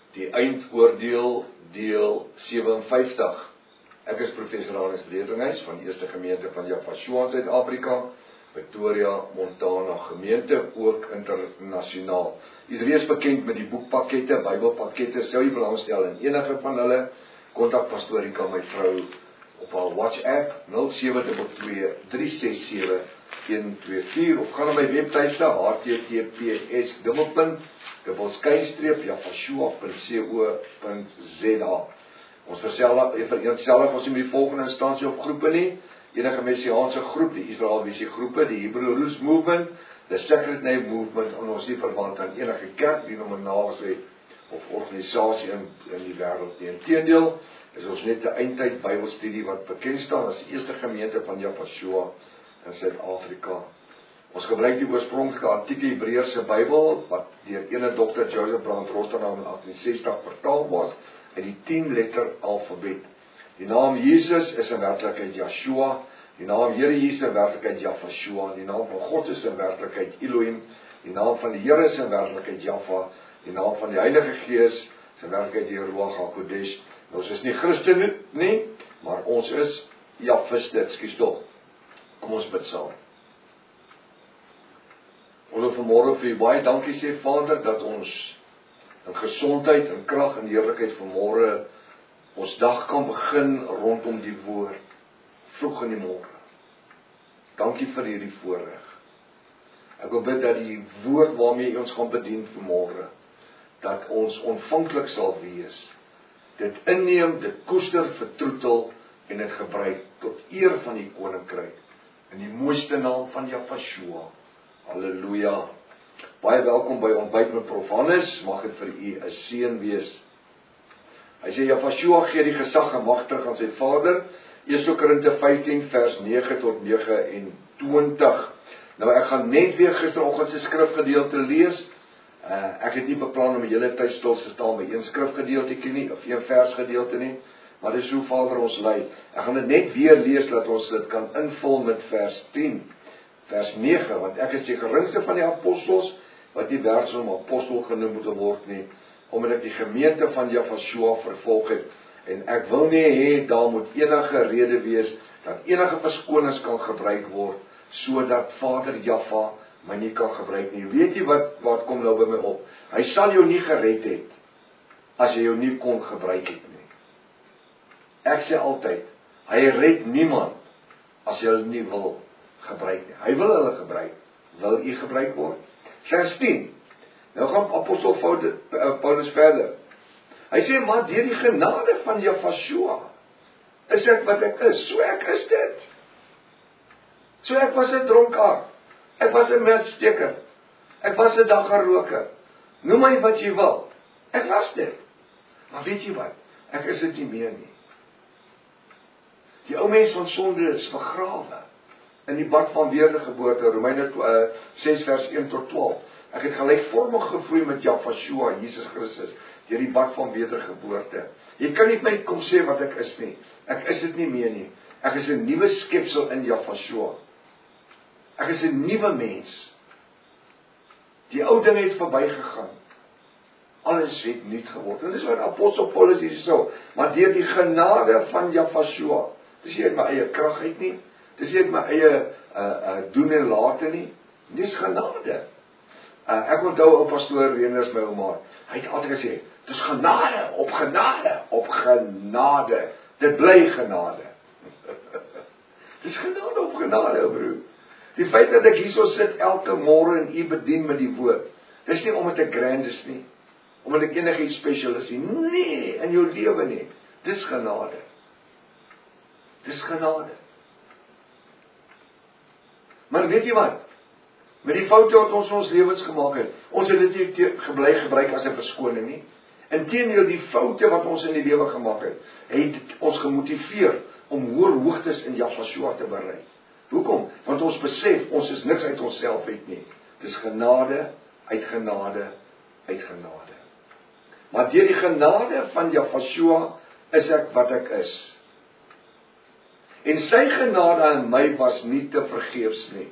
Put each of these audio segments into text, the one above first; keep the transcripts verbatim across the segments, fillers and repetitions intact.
Die eindoordeel deel sewenvyftig. Ek is professor Hannes Redinghuis van die Eerste Gemeente van Jafashua in Suid-Afrika, Pretoria, Montana gemeente, ook internasionaal. U is reeds bekend met die boekpakkette, Bybelpakkette, sou u belangstel in enige van hulle, kontak Pastorika, my vrou, op haar WhatsApp nul sewe twee twee drie ses sewe een twee vier of gaan na my webtuiste h t t p s dubbelpunt dubbelskynstreep jafashua punt co punt z a. Ons vereenselwig ons nie met die volgende instansie op groepe nie. Enige messiaanse groep, die Israel Visie groepe, die Hebrew Roots Movement, the Sacred Name Movement, en ons nie verwant aan enige kerk, denominasie of organisasie in, in die wêreld nie. Inteendeel is ons net 'n eindtyd Bybelstudie wat bekend staan as die Eerste Gemeente van Jafashua in Suid-Afrika. Ons gebruik die oorspronklike antieke Hebreëse Bybel wat deur ene dokter Joseph Brand Rotterdam in agtien sestig vertaal was in die tien letter alfabet. Die naam Jesus is in werklikheid Yeshua, die naam Here Jesus in werklikheid Jafashua, die naam van God is in werklikheid Elohim, die naam van die Here is in werklikheid Jaffa, die naam van die Heilige Gees is in werklikheid die Ruach HaKodesh. Nou, ons is nie Christen nie, maar ons is Jafiste, ekskuus tog. Kom ons bid saam. Ons wil vanmôre vir u baie dankie sê, Vader, dat ons in gesondheid, in krag en heerlikheid vanmôre ons dag kan begin rondom die woord, vroeg in die môre. Dankie vir hierdie voorreg. Ek wil bid dat die woord waarmee ons gaan bedien vanmôre, dat ons ontvanklik sal wees, dit inneem, dit koester, vertroetel en dit gebruik tot eer van die koninkryk, in die mooiste naam van Jafashua. Halleluja. Baie welkom by Ontbyt met Prof Hannes, mag dit vir u 'n seën wees. Hy sê, Jafashua gee die gesag en mag terug aan sy Vader, Eerste Korinte vyftien vers nege tot nege en twintig. Nou, ek gaan net weer gisteroggend se skrifgedeelte lees. Uh, ek het nie beplan om die hele tyd stil te staan by een skrifgedeeltjie nie, of een versgedeelte nie, maar dis hoe Vader ons lei. Ek gaan dit net weer lees, dat ons dit kan invul met vers tien, vers nege, want ek is die geringste van die apostels, wat nie werd om apostel genoem moet word nie, omdat ek die gemeente van Jafashua vervolg het, en ek wil nie hê, daar moet enige rede wees, dat enige verskonings kan gebruik word, sodat Vader Jaffa my nie kan gebruik nie. Weet jy wat, wat kom nou by my op? Hy sal jou nie gered het, as jy jou nie kon gebruik het nie. Ek sê altyd, hy red niemand, as jy hulle nie wil gebruik nie. Hy wil hulle gebruik. Wil u gebruik word? Vers tien. Nou gaan apostel Paulus verder. Hy sê, maar deur die genade van Jafashua, is ek wat ek is. So ek is dit. So ek was 'n dronkaard. Ek was 'n melksteker. Ek was 'n daggaroker. Noem my wat jy wil. Ek was dit. Maar weet jy wat? Ek is dit nie meer nie. Die ou mens van sonde is begrawe in die bad van wedergeboorte, Romeine ses vers een tot twaalf. Ek het gelykvormig gegroei met Jafashua, Jesus Christus, deur die bad van wedergeboorte. Jy kan nie my kom sê wat ek is nie. Ek is dit nie meer nie. Ek is 'n nuwe skepsel in Jafashua. Ek is 'n nuwe mens. Die ou dinge het verbygegaan. Alles het nuut geword. En dis wat apostel Paulus hier sê, maar deur die genade van Jafashua. Dis nie uit my eie krag uit nie. Dis nie uit my eie uh, uh, doen en late nie. Dis genade. Uh, ek onthou ou pastoor Reners my ouma. Hy het altyd gesê, dis genade op genade op genade. Dit bly genade. Dis genade op genade, ou broer. Die feit dat ek hierso sit elke môre en u bedien met die woord, dis nie omdat ek grand is nie, omdat ek enige iets spesiaal is nie. Nee, in jou lewe nie. Dis genade. Dis genade. Maar weet jy wat? Met die foute wat ons in ons lewens gemaak het, ons het dit nie gebly gebruik as 'n verskoning nie. Inteendeel, die foute wat ons in die lewe gemaak het, het ons gemotiveer om hoër hoogtes in Jafashua te bereik. Hoekom? Want ons besef, ons is niks uit onsself uit nie. Dis genade, uit genade, uit genade. Maar deur die genade van Jafashua is ek wat ek is. En sy genade aan my was nie te vergeefs nie.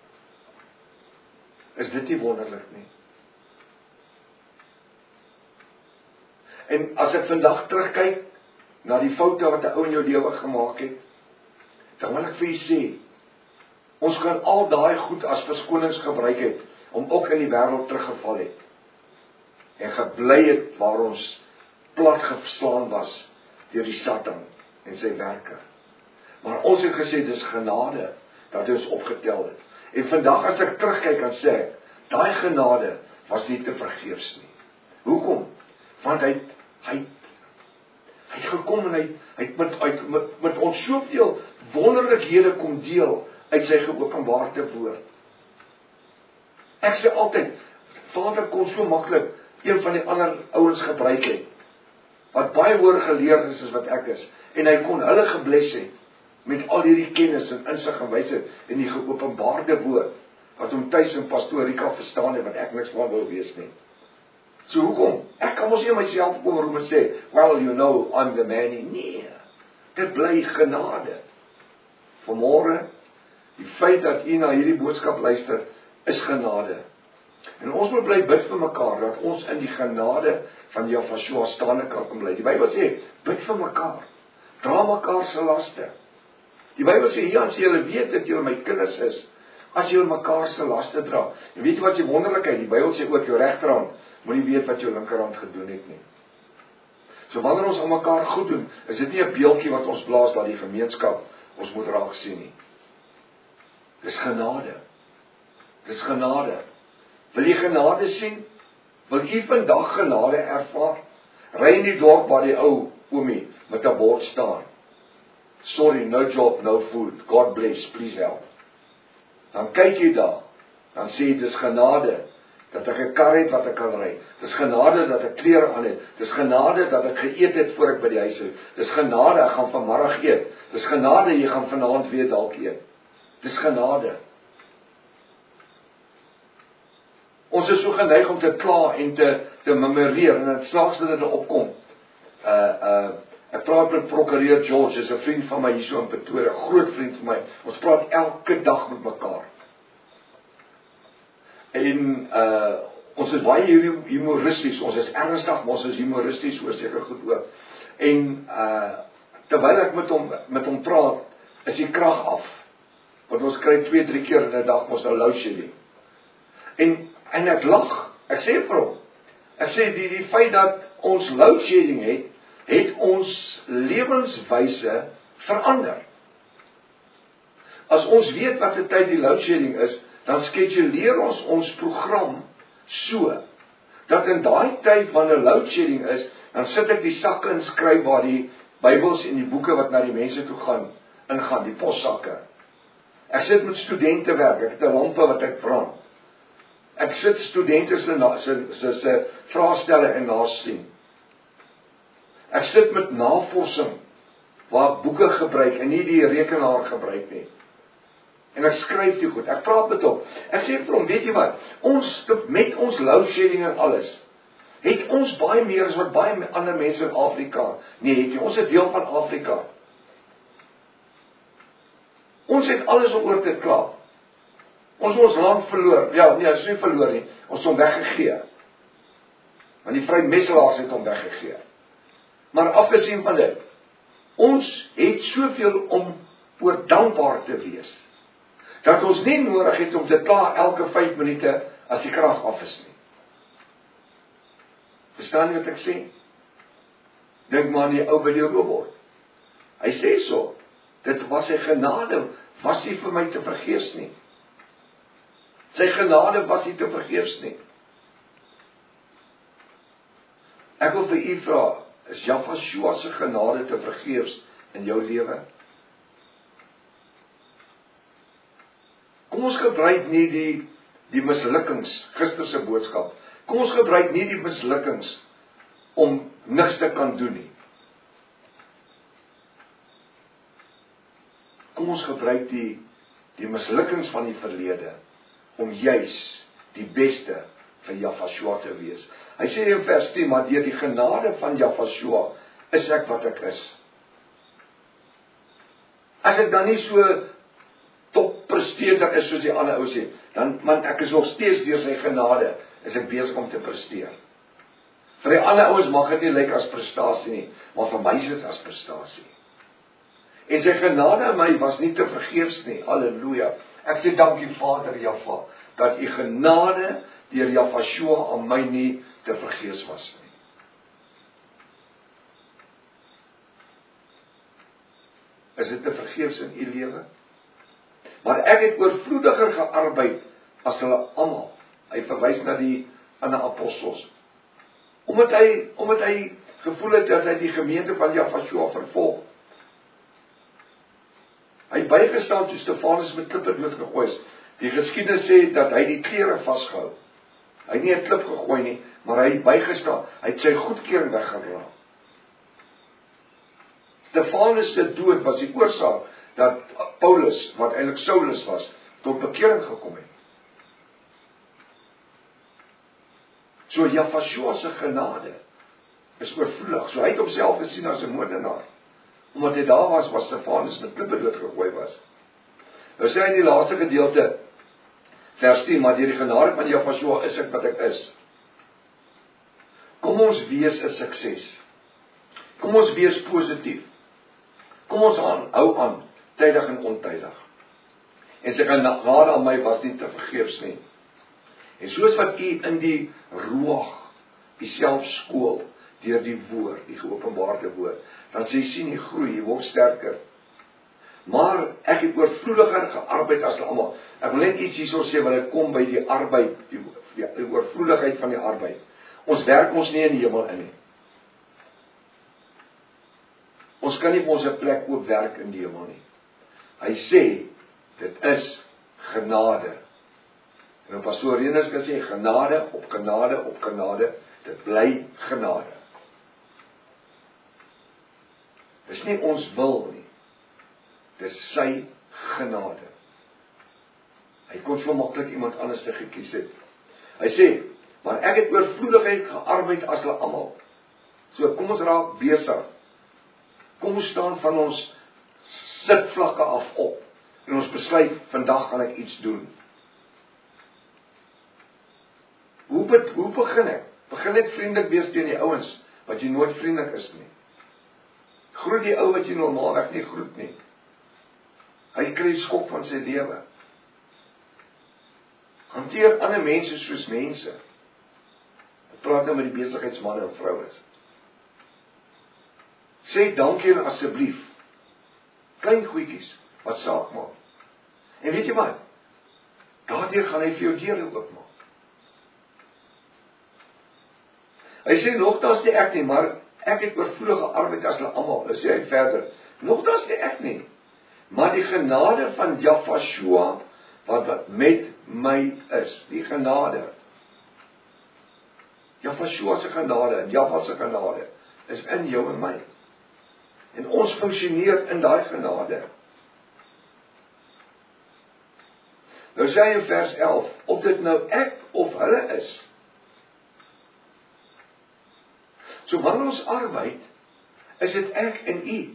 Is dit nie wonderlik nie? En as ek vandag terugkyk na die foute wat 'n ou in jou lewe gemaak het, dan wil ek vir u sê, ons kan al daai goed as verskonings gebruik het, om ook in die wêreld teruggeval het, en gebly het waar ons plat geslaan was, deur die Satan en sy werke. Maar ons het gesê, dis genade, dat hy ons opgetel het. En vandag as ek terugkyk en sê, daai genade was nie te vergeefs nie. Hoekom? Want hy, hy, hy het gekom en hy, hy het met, hy, met, met ons soveel wonderlikhede kom deel, uit sy geopenbaarde woord. Ek sê altyd, Vader kon so maklik een van die ander ouens gebruik het, wat baie hoër geleerd is as wat ek is, en hy kon hulle gebless het, met al hierdie kennis en insig en wysheid, en die geopenbaarde woord, wat hom tuis in pastorika verstaan het, wat ek niks van wil wees nie. So hoekom? Ek kan mos nie myself kom roem en sê, well, you know, I'm the man nie. Nee, dit bly genade. Vanmôre, die feit dat u na hierdie boodskap luister, is genade. En ons moet bly bid vir mekaar, dat ons in die genade van Jahweh staande kan bly. Die Bybel sê, bid vir mekaar, dra mekaar se laste. Die Bybel sê, ja, as julle weet dat julle my kinders is, as julle mekaar se laste dra. En weet jy wat die wonderlikheid, die Bybel sê ook, jou regterhand, moet nie weet wat jou linkerhand gedoen het nie. So wanneer ons aan mekaar goed doen, is dit nie 'n beeldjie wat ons blaas dat die gemeenskap ons moet raak sien nie. Dis genade. Dis genade. Wil jy genade sien? Wil jy vandag genade ervaar? Ry in die dorp waar die ou oomie met 'n bord staan. Sorry, no job, no food. God bless, please help. Dan kyk jy daar. Dan sê jy, dis genade dat ek 'n kar het wat ek kan ry. Dis genade dat ek klere aan het. Dis genade dat ek geëet het voor ek by die huis is. Dis genade, ek gaan vanmiddag eet. Dis genade, jy gaan vanaand weer dalk eet. Dis genade. Ons is so geneig om te kla en te, te memoreer, en het slaagste dat dit opkom. Uh, uh, ek praat met prokureur George, is 'n vriend van my hier so in Pretoria, groot vriend van my. Ons praat elke dag met mekaar. En uh, ons is baie humoristies, ons is ernstig, maar ons is humoristies, oor seker goed ook. En uh, terwyl ek met hom, met hom praat, is die krag af. Want ons kry twee, drie keer in 'n dag, ons nou load shedding. En, en ek lag, ek sê vir hom, ek sê die, die feit dat ons load shedding het, het ons lewenswyse verander. As ons weet wat die tyd die load shedding is, dan skeduleer ons ons program so, dat in daai tyd wanneer load shedding is, dan sit ek die sakke en skryf waar die Bybels en die boeke wat na die mense toe gaan, ingaan, die possakke. Ek sit met studente werk, ek het 'n lampe wat ek brand. Ek sit studente se se se vraestelle en nasien. Ek sit met navorsing, waar ek boeke gebruik en nie die rekenaar gebruik nie. En ek skryf die goed, ek praat met hom. Ek sê vir hom, weet jy wat, ons, met ons load shedding en alles, het ons baie meer as wat baie ander mense in Afrika, nee, het jy, ons is deel van Afrika. Ons het alles oor te kla. Ons het ons land verloor, ja, nee, ons het nie verloor nie, ons het hom weggegee. Want die vrymesselaars het hom weggegee. Maar afgesien van dit, ons het soveel om oor dankbaar te wees, dat ons nie nodig het om te kla elke vyf minute as die krag af is nie. Verstaan jy wat ek sê? Dink maar aan die ou by die robot. Hy sê so, dit was sy genade, was nie vir my te vergeefs nie. Sy genade was nie te vergeefs nie. Ek wil vir u vra, is Jahweh se genade te vergeefs in jou lewe? Kom ons gebruik nie die, die mislukkings, gister se boodskap, kom ons gebruik nie die mislukkings om niks te kan doen nie. Kom ons gebruik die, die mislukkings van die verlede, om juis die beste vir Jahweh te wees. Hy sê in vers tien, maar deur die genade van Jahweh is ek wat ek is. As ek dan nie so toppresteerder is soos die ander ou sê, dan, man, ek is nog steeds deur sy genade, is ek besig om te presteer. Vir die ander ouens mag dit nie lyk as prestasie nie, maar vir my is dit as prestasie. En sy genade aan my was nie te vergeefs nie. Halleluja. Ek sê dankie Vader Jahwe, dat u genade deur Jahwe aan my nie te vergeefs was nie. Is dit te vergeefs in u lewe? Maar ek het oorvloediger gearbeid as hulle almal. Hy verwys na die ander apostels. Omdat hy, omdat hy gevoel het dat hy die gemeente van Jahwe vervolg. Hy bygestaan toe Stefanus met klippe doodgegooi is. Die geskiedenis sê dat hy die klere vasgehou. Hy het nie 'n klip gegooi nie, maar hy het bygestaan. Hy het sy goedkeuring weggedra. Stefanus se dood was die oorsaak dat Paulus, wat eintlik Saulus was, tot bekering gekom het. So Jahwe se genade is oorvloedig. So hy het homself gesien as 'n moordenaar. Omdat hy daar was, was Stefanus met klippe doodgegooi was. Nou sê hy in die laaste gedeelte, vers tien, maar deur die genade van Jahwe is ek wat ek is. Kom ons wees 'n sukses. Kom ons wees positief. Kom ons aan, hou aan, tydig en ontydig. En sy genade aan my was nie te vergeefs nie. En soos wat u in die ruach, u self skool, deur die woord, die geopenbaarde woord, dan sê jy sien, jy groei, jy word sterker. Maar ek het oorvloediger gearbeid as hulle almal. Ek wil net iets hierso sê wat dit kom by die arbeid, die, die, die oorvloedigheid van die arbeid. Ons werk ons nie in die hemel in nie. Ons kan nie vir ons 'n plek oop werk in die hemel nie. Hy sê, dit is genade. En op pastoor Renus kan sê, genade op genade op genade, dit bly genade. Dis nie ons wil nie. Dis sy genade. Hy kon so maklik iemand anders te gekies het. Hy sê, maar ek het oorvloedigheid gearbeid as hulle almal. So kom ons raak besig. Kom ons staan van ons sitvlakke af op. En ons besluit, vandag gaan ek iets doen. Hoe, be, hoe begin ek? Begin net vriendelik wees teen die ouens, wat jy nooit vriendelik is nie. Groet die ou wat jy normaalweg nie groet nie. Hy kry skok van sy lewe. Hanteer ander mense soos mense. Ek praat nou met die besigheidsmanne en vrouens. Sê dankie en asseblief. Klein goedjies, wat saak maak. En weet jy wat? Daardeur gaan hy vir jou deure oopmaak. Hy sê, nogtans nie ek nie, maar ek het oorvloedige arbeid as hulle almal. Hy sê hy verder, nogtans nie ek nie, maar die genade van Jahwe, wat, wat met my is. Die genade. Jahwe se genade, Jahwe se genade, is in jou en my. En ons funksioneer in daai genade. Nou sê hy in vers elf, of dit nou ek of hulle is. So wanneer ons arbeid, is dit ek en u.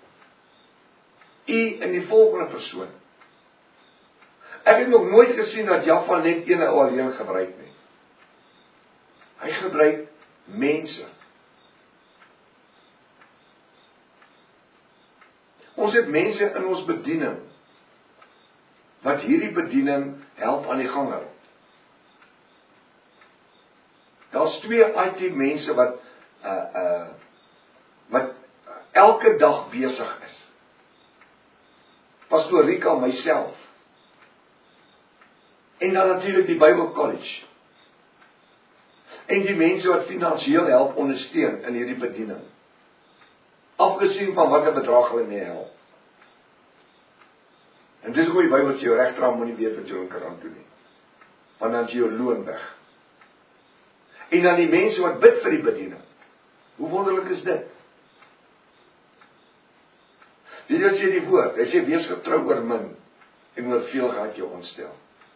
U in die volgende persoon. Ek het nog nooit gesien dat Jahwe net een ou alleen gebruik nie. Hy gebruik mense. Ons het mense in ons bediening, wat hierdie bediening help aan die gang hou. Daar's twee I T mense wat uh, uh, wat elke dag besig is. Pastoor Rika, myself. En dan natuurlik die Bible College. En die mense wat finansiëel help ondersteun in hierdie bediening. Afgesien van watter bedrag hulle mee help. En dis hoe die Bybel sê, jou regterhand moenie weer vir jou linkerhand doen nie. Want dan is jou loon weg. En dan die mense wat bid vir die bediening. Hoe wonderlik is dit? Dit sê die woord, hy sê, wees getrou oor min, en oor veel gaat jou ontstel.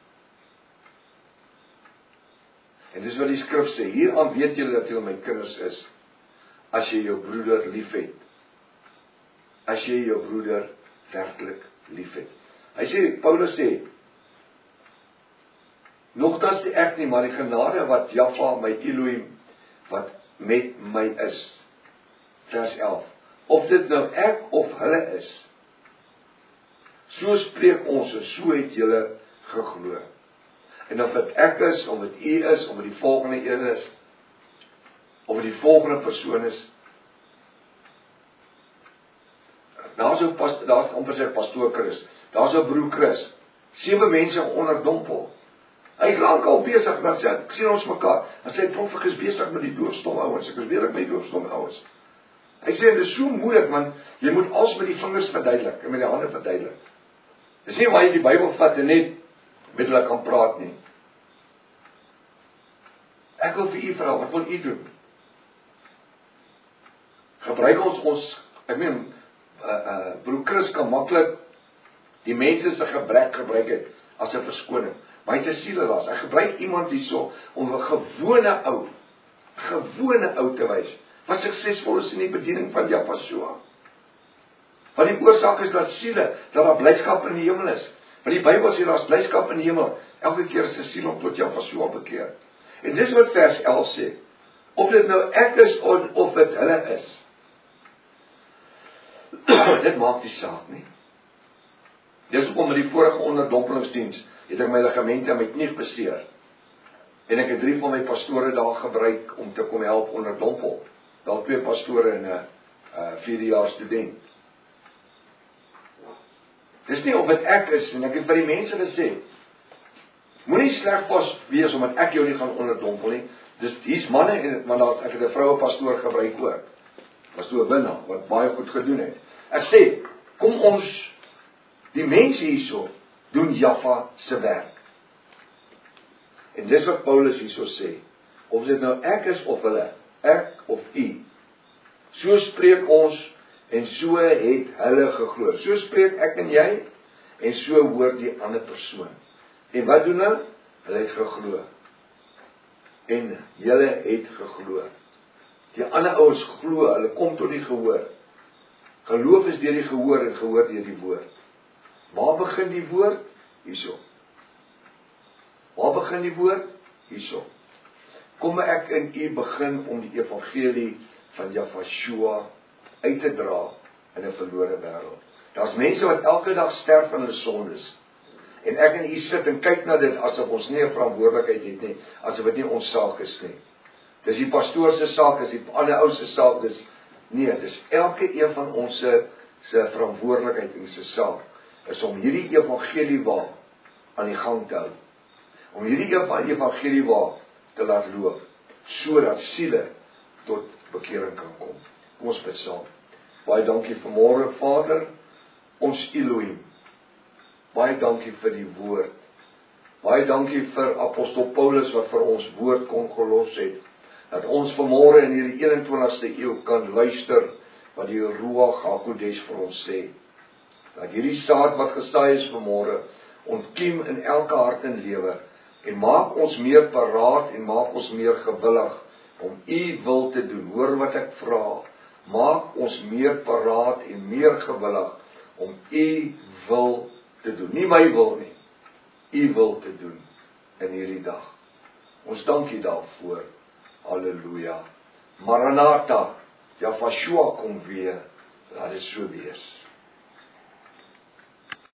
En dis wat die skrif sê, hieraan weet julle dat julle my kinders is, as jy jou broeder lief het. As jy jou broeder werklik lief het. Hy sê, Paulus sê, nogtans nie ek nie, maar die genade wat Jahwe, my Elohim, wat met my is. Vers elf. Of dit nou ek of hulle is, so spreek ons en so het julle geglo. En of dit ek is, of dit u is, of dit die volgende een is, of dit die volgende persoon is, daar is ook, daar is amper sy pastoor Chris, daar is ook broer Chris, sewe mense onderdompel. Hy is lang al besig, dan sê ek sien ons mekaar, dan sê hy, prof, ek is besig met die doofstom ouens, ek is besig met die doofstom ouens. Hy sê, dit is so moeilik, want jy moet alles met die vingers verduidelik, en met die hande verduidelik. Dis nie waar jy die Bybel vat en net met hulle kan praat nie. Ek wil vir u vra, wat wil u doen? Gebruik ons ons, ek meen, uh, uh, broer Chris kan maklik die mense se gebrek gebruik het as 'n verskoning. Maar hy het 'n sielelas. Hy gebruik iemand hierso om 'n gewone ou, gewone ou te wys, wat suksesvol is in die bediening van Jafashua. Want die oorsaak is dat siele, dat daar blydskap in die hemel is. Want die Bybel sê daar is blydskap in die hemel. Elke keer is 'n siel om tot Jafashua bekeer. En dis wat vers elf sê. Of dit nou ek is of, of dit hulle is. Dit maak die saak nie. Dis hoekom met die vorige onderdompelingsdiens het ek my ligamente en my knie beseer. En ek het drie van my pastore daar gebruik om te kom help onderdompel. Daar twee pastore en 'n uh, vierdejaars student. Dis nie of dit ek is, en ek het by die mense gesê, moenie sleg pas wees omdat ek jou nie gaan onderdompel nie. Dis hier's manne en want daar ek het 'n vroue pastoor gebruik ook. Pastoor Winna wat baie goed gedoen het. Ek sê, kom ons die mense hierso doen Jaffa se werk. En dis wat Paulus hierso sê. Of dit nou ek is of hulle, ek of u. So spreek ons en so het hulle geglo. So spreek ek en jy en so hoor die ander persoon. En wat doen hulle? Hulle het geglo. En julle het geglo. Die ander ouens glo, hulle kom tot die gehoor. Geloof is deur die gehoor en gehoor deur die woord. Waar begin die woord? Hierso. Waar begin die woord? Hierso. Kom ek in u begin om die evangelie van Jafashua uit te dra in 'n verlore wêreld. Daar's mense wat elke dag sterf in hulle sondes. En ek en u sit en kyk na dit asof ons nie 'n verantwoordelikheid het nie, asof dit nie ons saak is nie. Dis die pastoor se saak, is die ander ou se saak, dis nee, dis elke een van ons se se verantwoordelikheid en se saak is om hierdie evangelie waar aan die gang te hou. Om hierdie evangelie waar te laat loop, sodat siele tot bekering kan kom. Kom ons bid saam. Baie dankie vir môre, Vader, ons Elohim. Baie dankie vir die woord. Baie dankie vir apostel Paulus wat vir ons woord kon gelos het. Dat ons vanmôre in hierdie eenentwintigste eeu kan luister wat die Ruach HaKodesh vir ons sê. Dat hierdie saad wat gesaai is vanmôre ontkiem in elke hart en lewe en maak ons meer paraat en maak ons meer gewillig om u wil te doen. Hoor wat ek vra. Maak ons meer paraat en meer gewillig om u wil te doen. Nie my wil nie. U wil te doen in hierdie dag. Ons dank u daarvoor. Halleluja. Maranatha. Jafashua kom weer. Laat dit so wees.